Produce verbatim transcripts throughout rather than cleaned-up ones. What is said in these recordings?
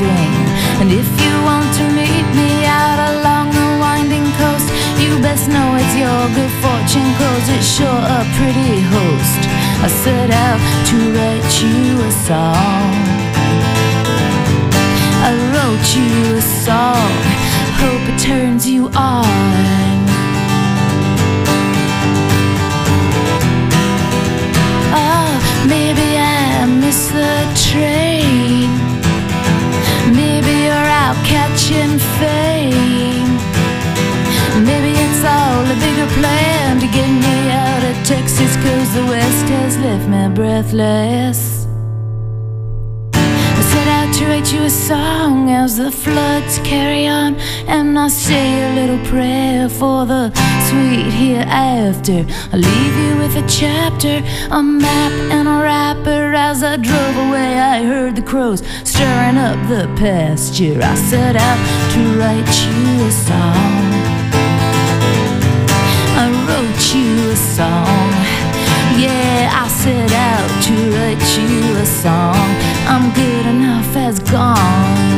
swing. And if you want to meet me out along the winding coast, you best know it's your good fortune, 'cause it's sure a pretty host. I set out to write you a song. I wrote you a song, hope it turns you on. Oh, maybe I missed the train. Maybe you're out catching fame. Maybe it's all a bigger plan to get me out of Texas, 'cause the West has left me breathless. I set out to write you a song as the floods carry on, and I say a little prayer for the sweet hereafter. I leave you with a chapter, a map and a wrapper. As I drove away I heard the crows stirring up the pasture. I set out to write you a song. I wrote you a song. Yeah, I set out to write you a song. I'm good enough as gone.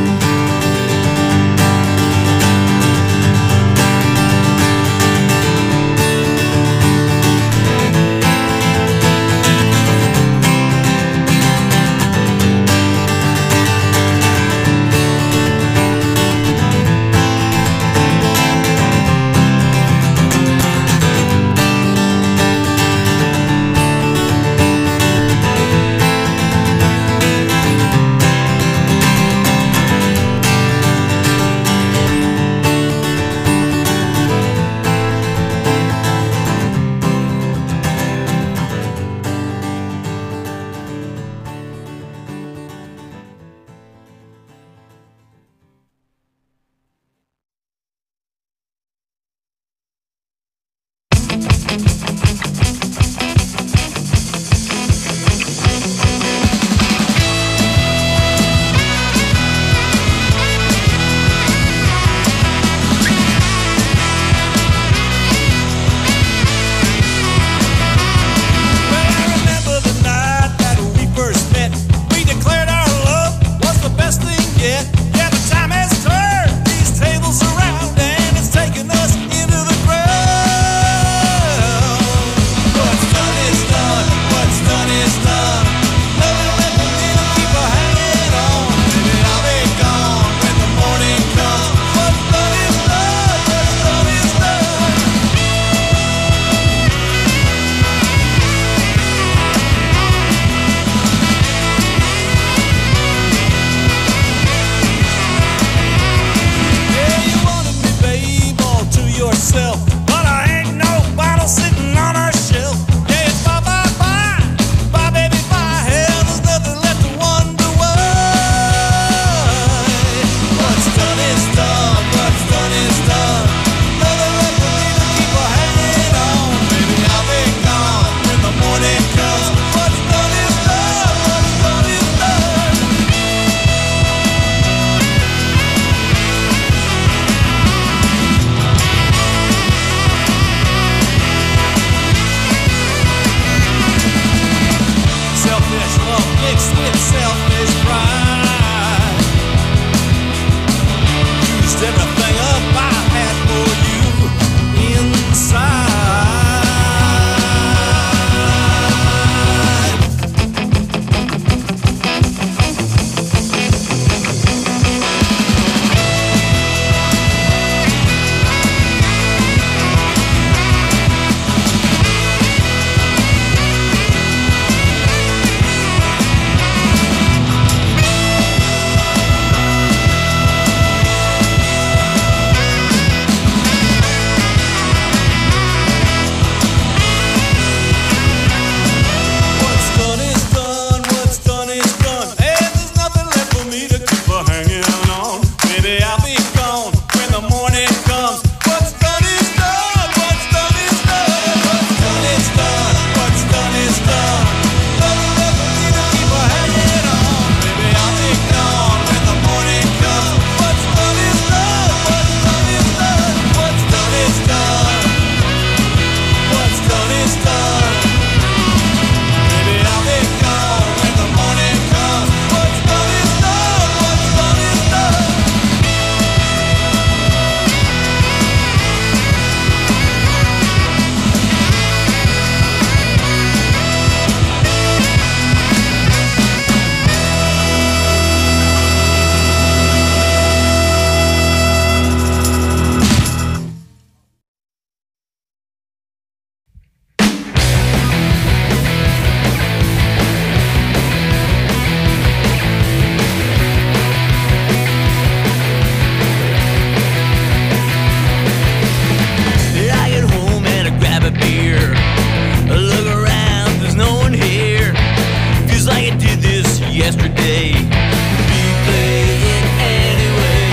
yesterday. Replay it anyway.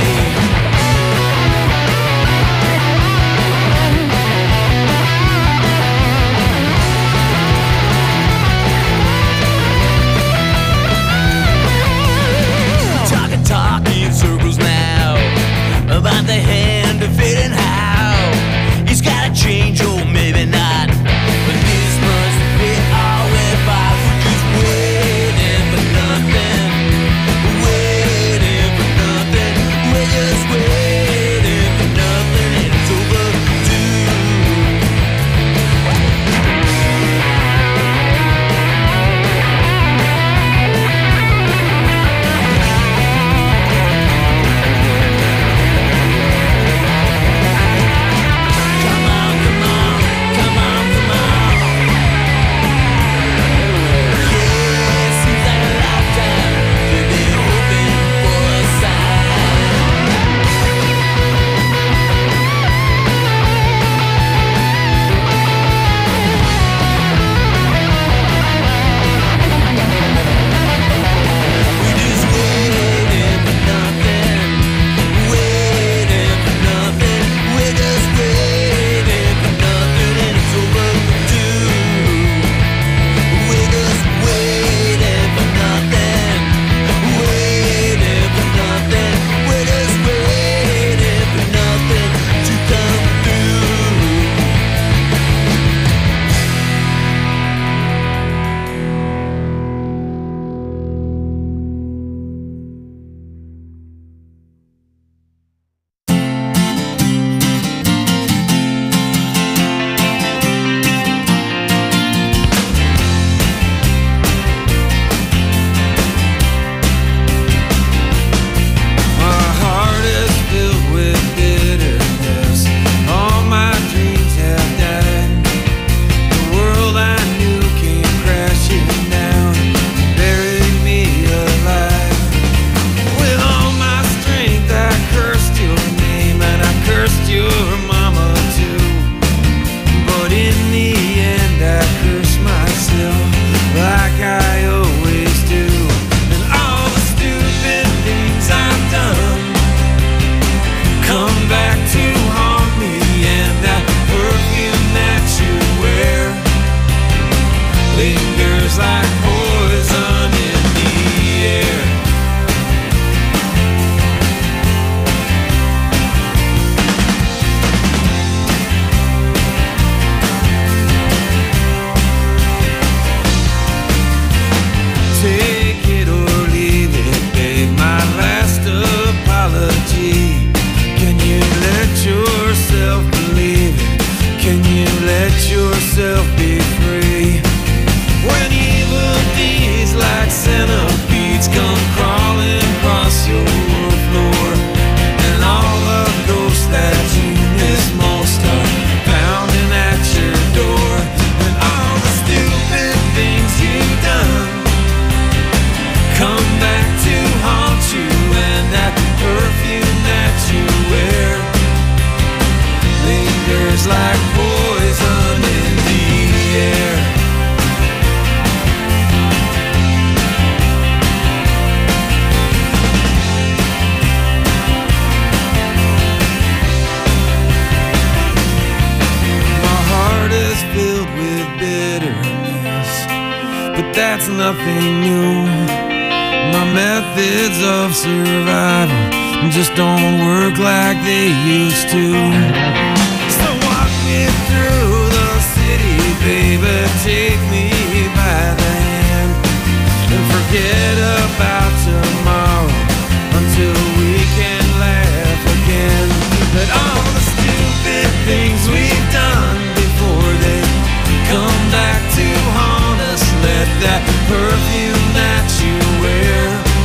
Talk and talk in circles now about the hand of fate and how it's gotta change, or maybe not. But this must be all we're about. Just waiting for nothing, waiting for nothing. We're just waiting for nothing, and it's overdue. Come on, come on, come on, come on. Yeah, it seems like a lifetime to be hoping for a sign. We're just waiting for nothing, waiting for nothing. We're just waiting for nothing, and it's overdue. We're just waiting for nothing, waiting for nothing. We're just waiting for nothing to come through. My heart is filled with bitterness. All my dreams have died. The world I knew came crashing down, buried me alive. With all my strength I cursed your name, and I cursed your mama too. But in the end I cursed myself, like I always do. And all the stupid things I've done come back to haunt me, and that perfume that you wear lingers like poison in the air. Take it or leave it, babe, my last apology. Can you let yourself believe it? Can you let yourself be free? When evil deeds like centipedes come crawling across your floor, and all the ghosts that you miss most are pounding at your door, and all the stupid things you've done come back to haunt you, and that perfume that you wear lingers like poison in the air. My heart is filled with bitterness, but that's nothing new. My methods of survival just don't work like they used to. So walk me through the city, baby, take me by the hand, and forget about tomorrow until we can laugh again. But all the stupid things we've done before they come back to haunt us, let that perfume that you wear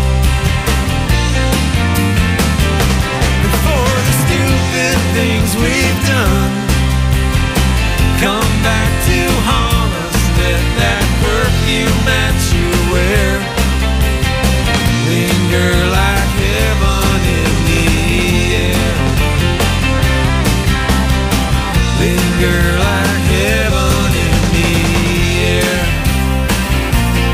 before the stupid things we've done come back to haunt us, let that perfume that you wear linger like heaven in the air. Linger like heaven in the air.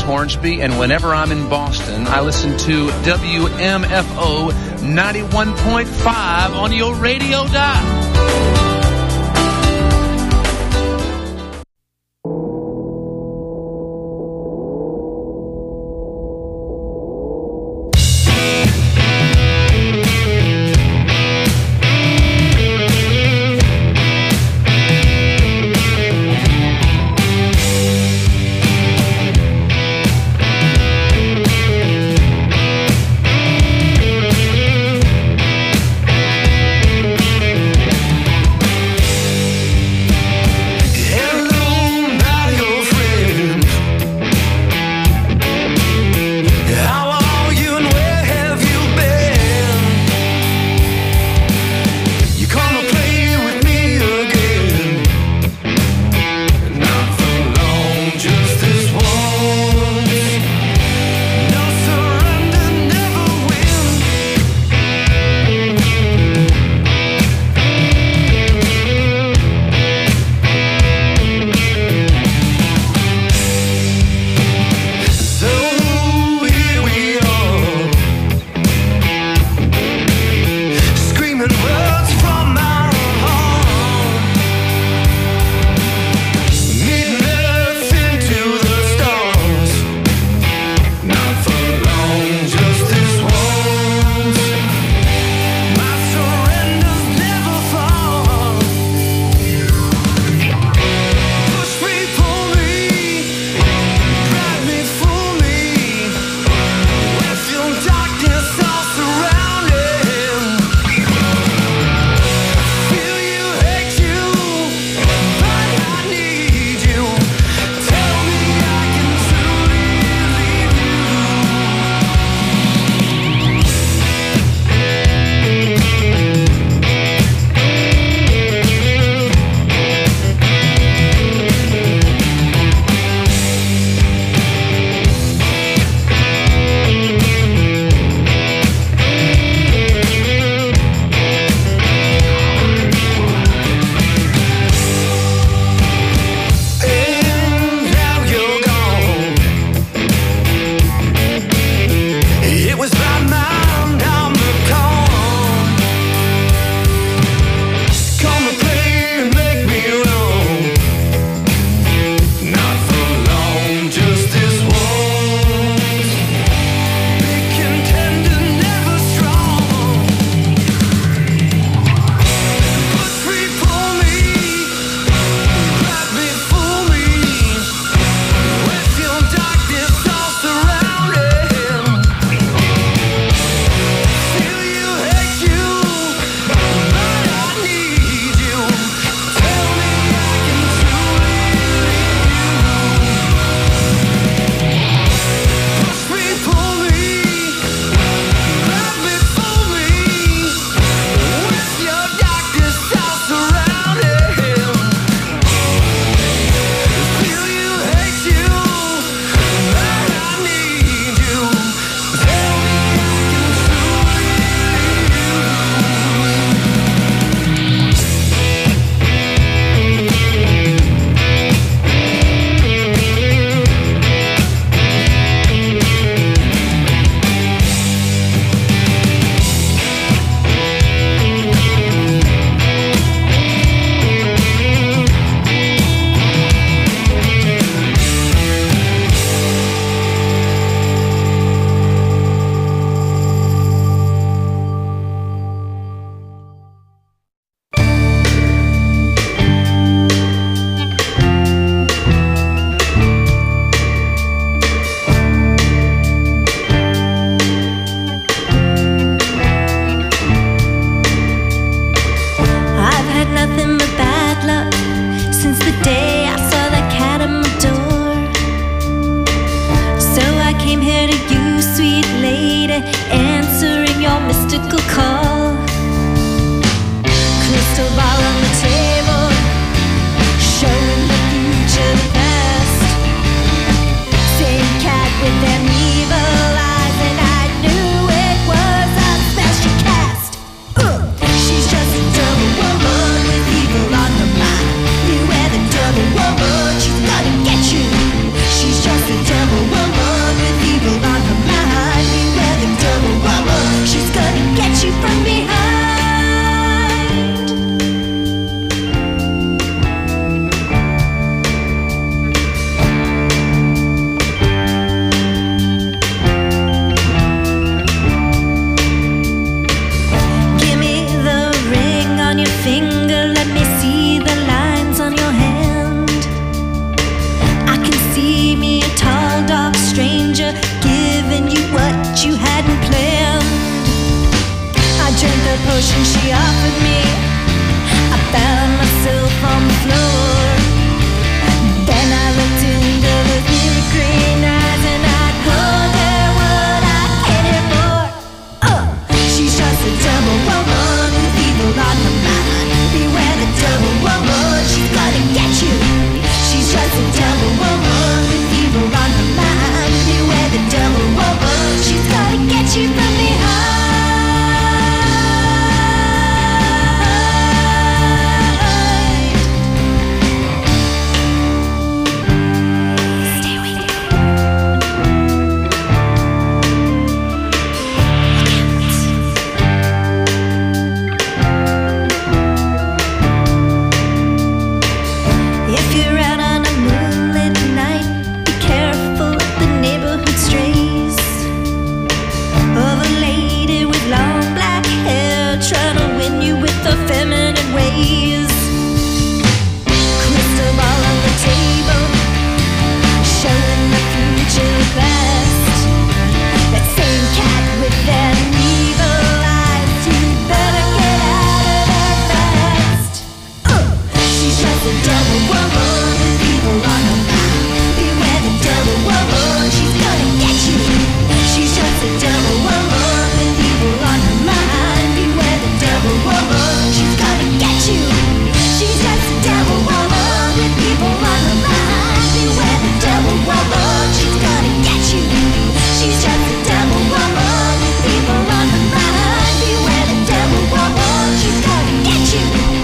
Hornsby, and whenever I'm in Boston, I listen to W M F O ninety-one point five on your radio dial. a devil woman with evil on her mind. Beware the devil woman, she's gonna get you. She's just a devil woman with evil on her mind. Beware the devil woman, she's gonna get you. She's just a devil woman with evil on her mind. Beware the devil woman, she's gonna get you. She's just a devil woman with evil on her mind. Beware the devil woman, she's gonna get you.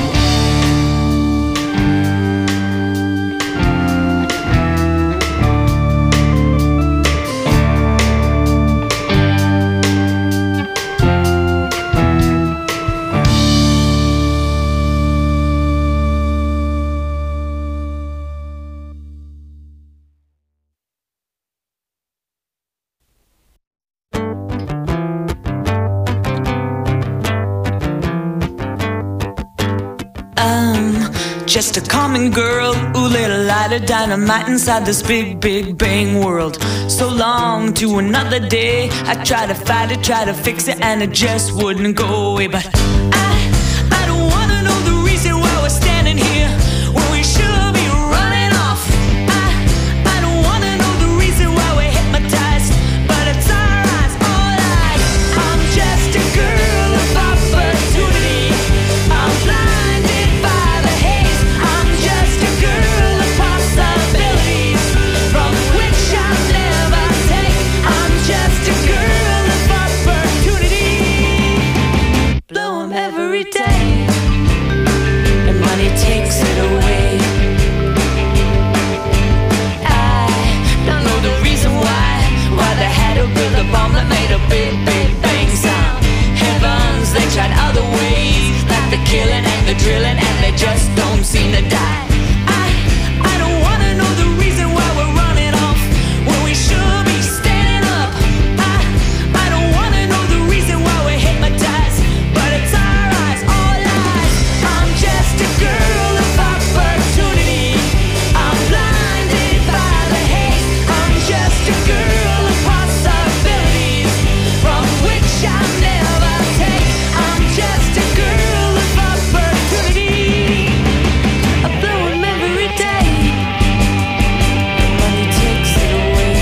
Just a common girl who lit a light of dynamite inside this big, big bang world. So long to another day, I tried to fight it, tried to fix it, and it just wouldn't go away. But I, I don't wanna know the reason why we're standing here when we should be running off. I, I don't wanna know the reason why we're hypnotized, but it's our eyes, all eyes. I'm just a girl of opportunity. I'm blinded by the haze. I'm just a girl of possibilities from which I'll never take. I'm just a girl of opportunity. Blow 'em every day, and money takes it away. I don't know the reason why, why they had to build a bomb that made a big, big bang sound. Heavens, they tried other ways, like the killing and the drilling, and they just don't seem to die. I, I don't wanna know the reason why we're running off when we should be standing up. I, I don't wanna know the reason why we're hypnotized, but it's our eyes, all eyes. I'm just a girl of opportunity. I'm blinded by the haze. I'm just a girl of possibilities from which I'll never take. I'm just a girl of opportunity. I blow 'em every day, and money takes it away.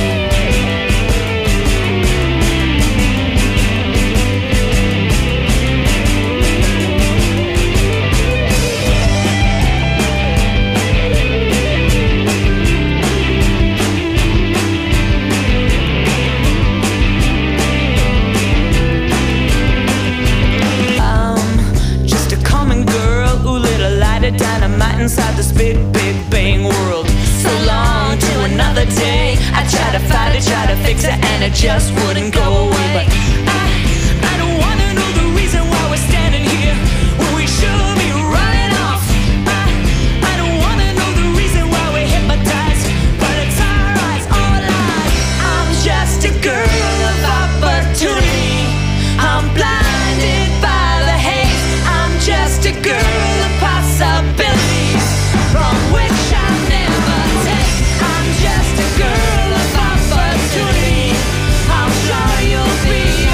I'm just a common girl who lit a light of dynamite inside this big, big bang world. So long to another day, I tried to fight it, tried to fix it, and it just wouldn't go away. But I, I don't wanna know the reason why we're standing here when we should be running off. I, I don't wanna know the reason why we're hypnotized, but it's our eyes, all eyes. I'm just a girl of opportunity. I'm blinded by the haze. I'm just a girl of possibilities from which I'll never take. I'm just a girl of opportunity. I'm sure you'll be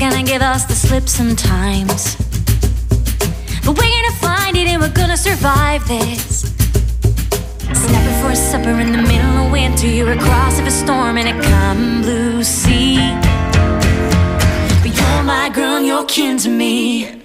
gonna give us the slip sometimes, but we're gonna find it and we're gonna survive this. Snapping for a supper in the middle of winter, you're across of a storm in a calm blue sea. But you're my girl and you're kin to me.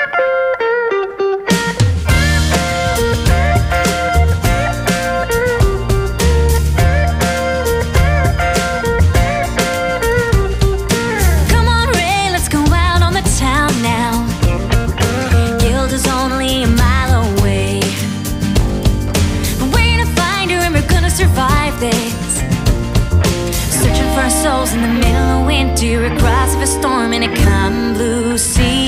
In the middle of winter, across of a storm in a calm blue sea.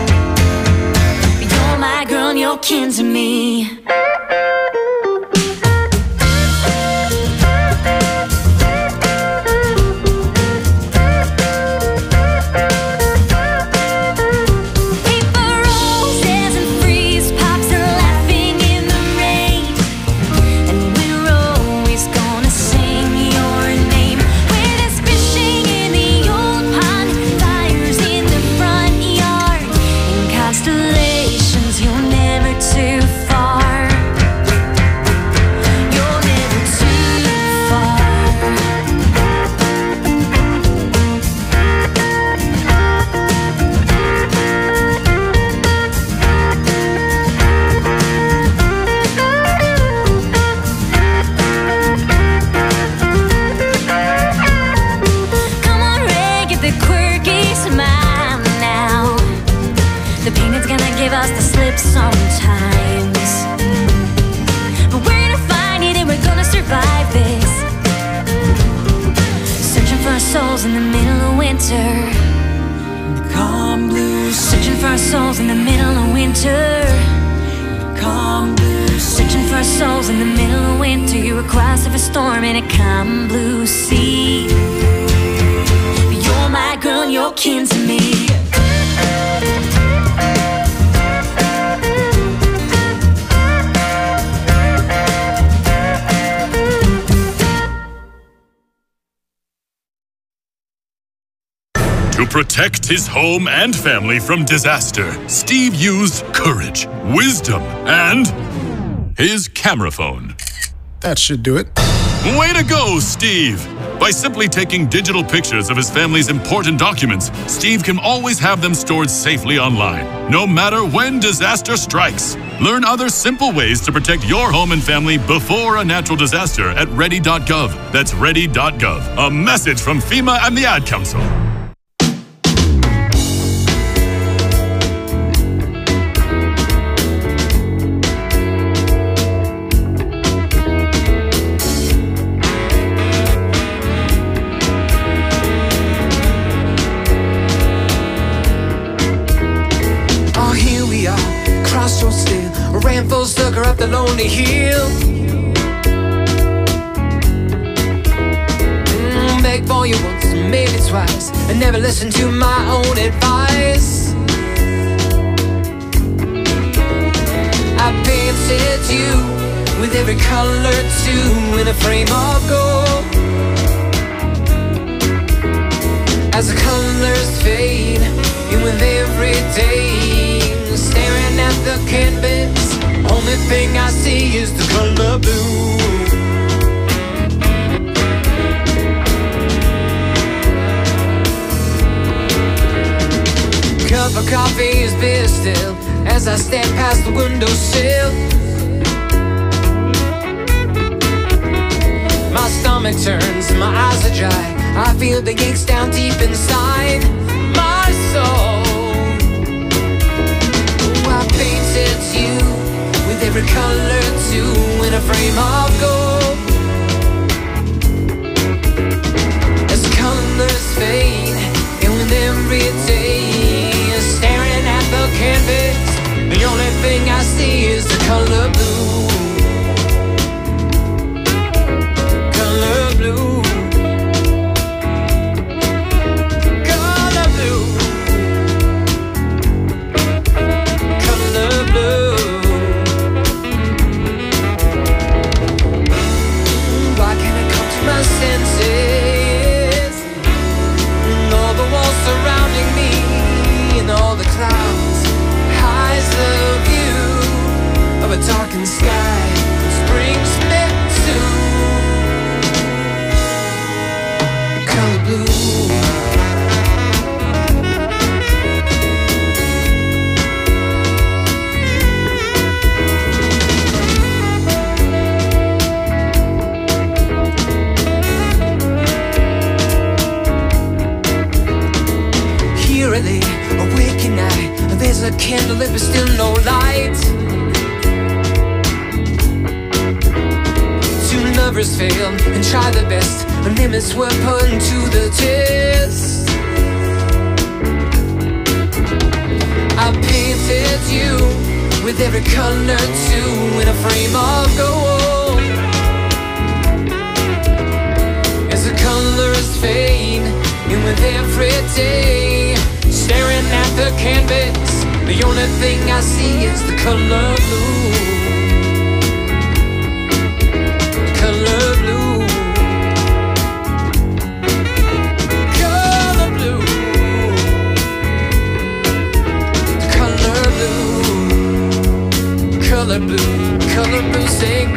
You're my girl and you're kin to me. In the middle of winter, the calm blue, searching for our souls in the middle of winter, calm blue, searching for our souls in the middle of winter. You're across of a storm in a calm blue sea. You're my girl and you're kin to me. To protect his home and family from disaster, Steve used courage, wisdom, and his camera phone. That should do it. Way to go, Steve! By simply taking digital pictures of his family's important documents, Steve can always have them stored safely online, no matter when disaster strikes. Learn other simple ways to protect your home and family before a natural disaster at ready dot gov. That's ready dot gov. A message from FEMA and the Ad Council. Ran full sucker up the lonely hill. mm, Begged for you once, maybe twice, and never listened to my own advice. I painted you with every color too in a frame of gold. As the colors fade in with every day, staring at the canvas, only thing I see is the color blue. Cup of coffee is bitter still as I stand past the windowsill. My stomach turns, my eyes are dry, I feel the aches down deep inside my soul. I painted you with every color too in a frame of gold. As the colors fade and with every day, staring at the canvas, the only thing I see is the color blue. Color blue. seeing all the clouds. Highs the view of a darkened sky. Spring's meant to color blue. Eerily awaken I, there's a candle if there's still no light. Two lovers fail and try their best, limits were put to the test. I painted you with every color too, in a frame of gold. As the colors fade, and with every day, staring at the canvas, the only thing I see is the color blue. Color blue. Color blue. Color blue. Color blue. Color blue. Sing.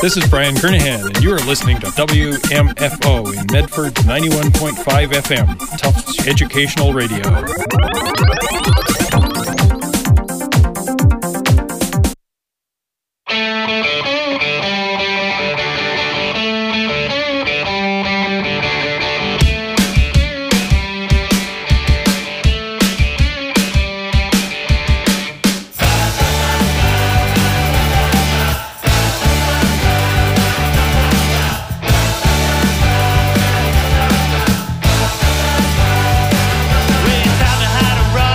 This is Brian Kernahan, and you are listening to W M F O in Medford's ninety-one point five F M, Tufts Educational Radio. We taught me how to run.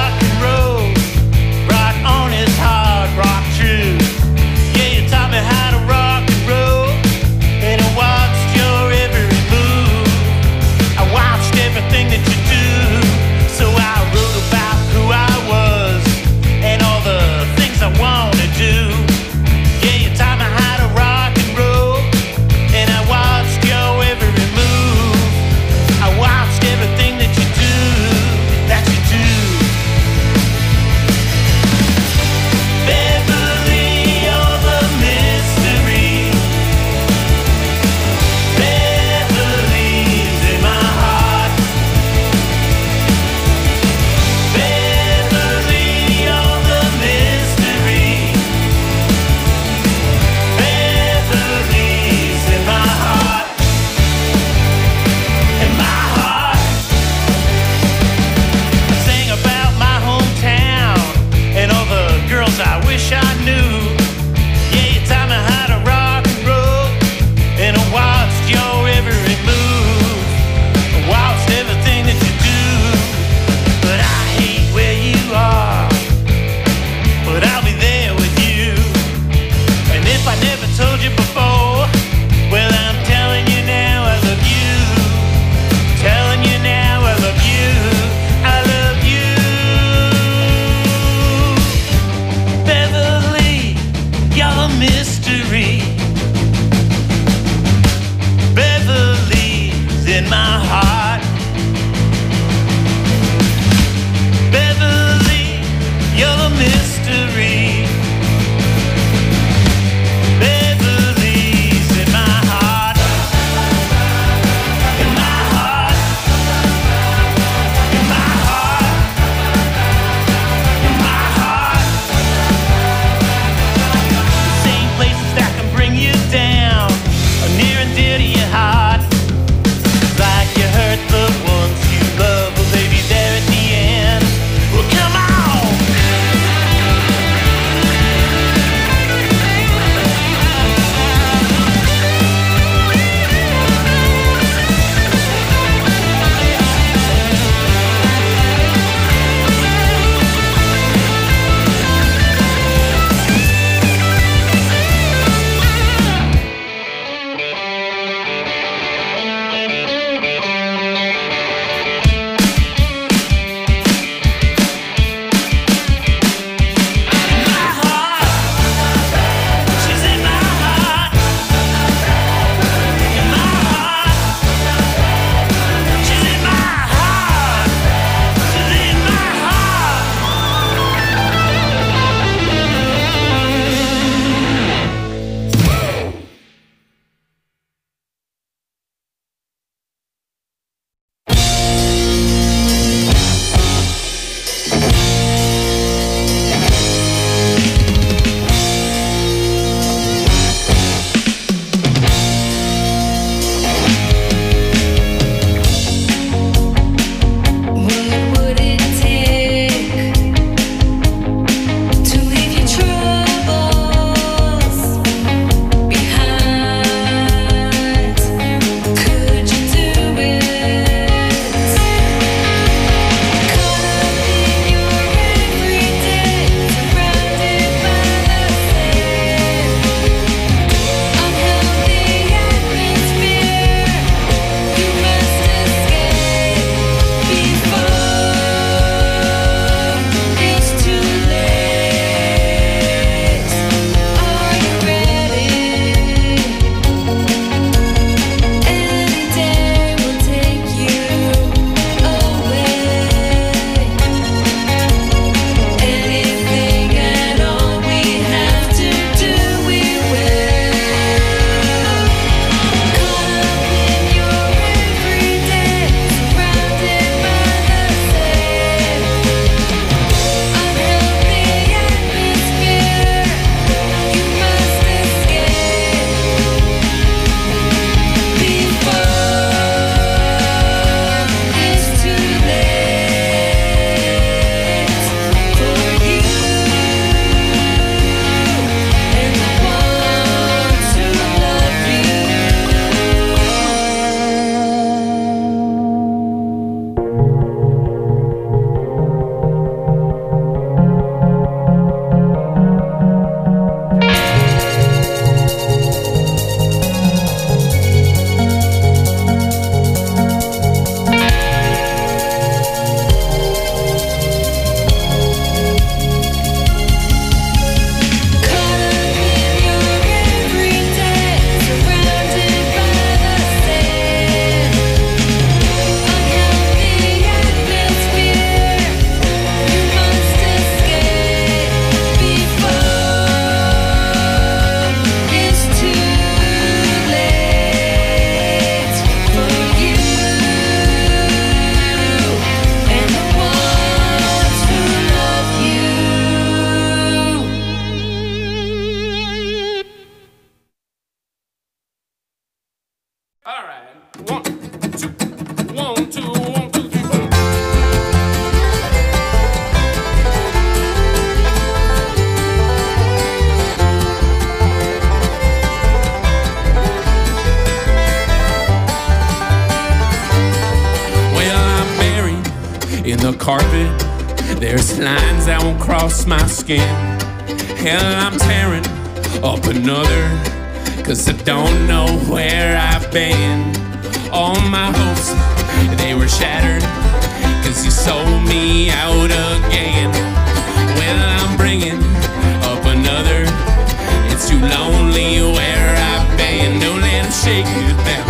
carpet. There's lines that won't cross my skin. Hell, I'm tearing up another, 'cause I don't know where I've been. All my hopes, they were shattered, 'cause you sold me out again. Well, I'm bringing up another. It's too lonely where I've been. Don't let them shake you down.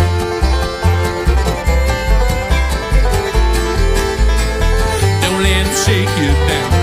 Don't let them shake you down.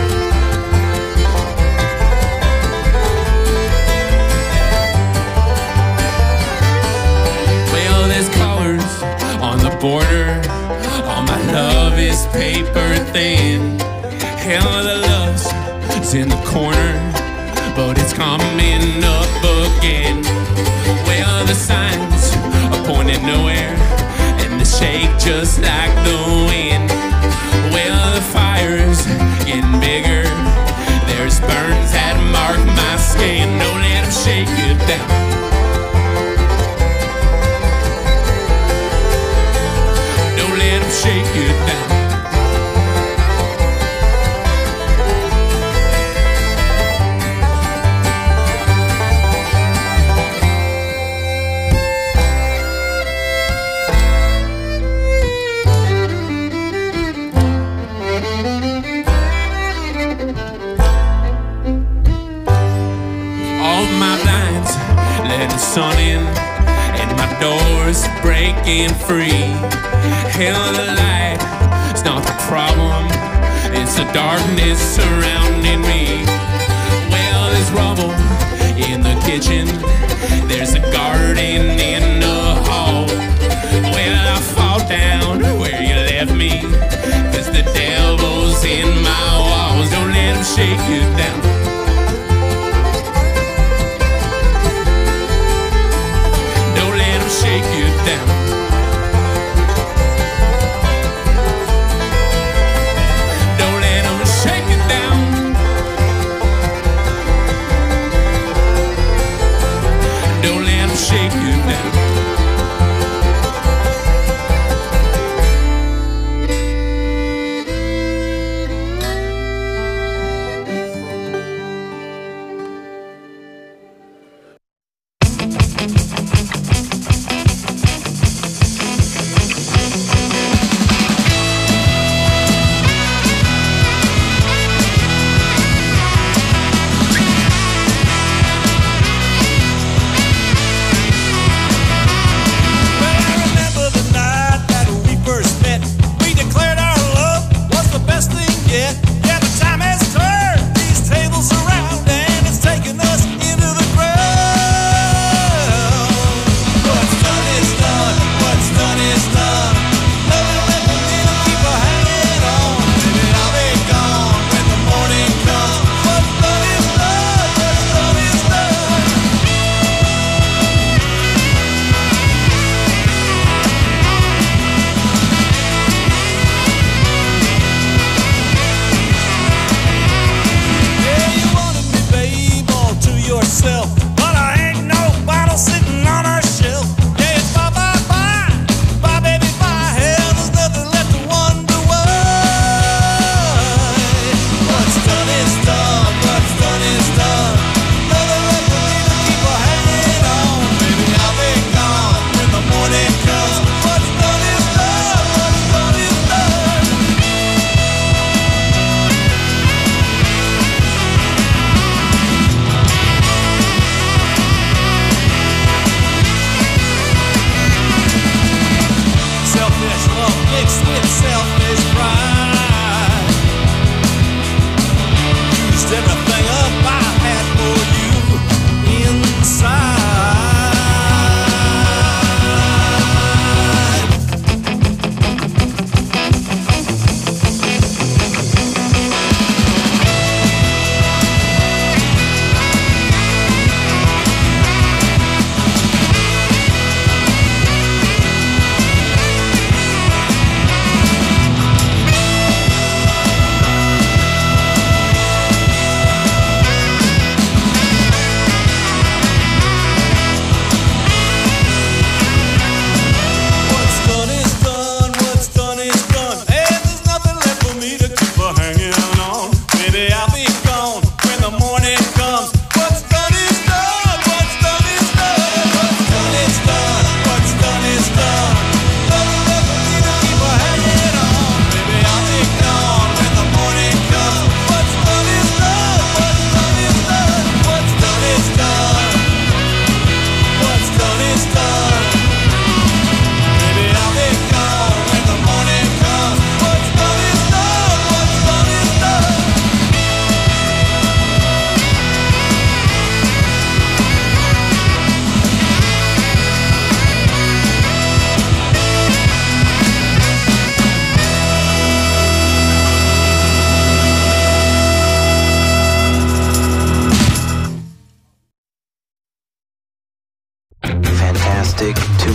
Well, there's colors on the border. All my love is paper thin. Hell, the lust is in the corner, but it's coming up again. Well, the signs are pointing nowhere, and they shake just like the wind. Well, the fire's getting bigger. There's burns that mark my skin. Don't let them shake you down. Don't let them shake you down. Sun in and my door's breaking free. Hell, the light, it's not the problem, it's the darkness surrounding me. Well, there's rubble in the kitchen, there's a garden in the hall. Well, I fall down where you left me, 'cause the devil's in my walls. Don't let him shake you down. Shake you down. Don't let them shake you down. Don't let them shake you down.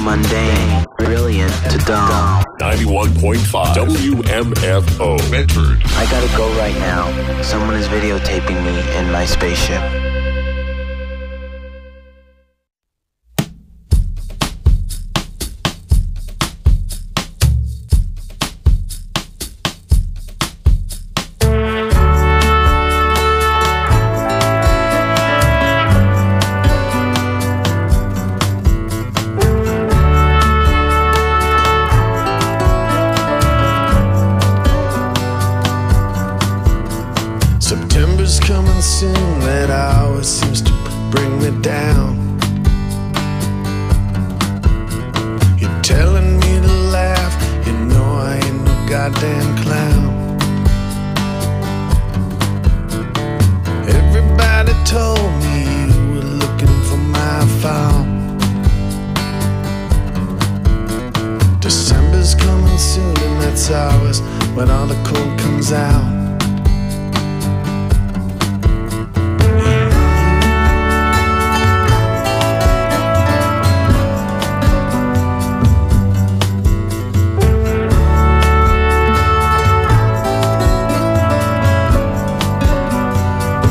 mundane, brilliant to dumb. ninety-one point five W M F O Medford. I gotta go right now. Someone is videotaping me in my spaceship. September's coming soon, that hour seems to bring me down. You're telling me to laugh, you know I ain't no goddamn clown. Everybody told me you were looking for my phone. December's coming soon, and that's ours when all the cold comes out.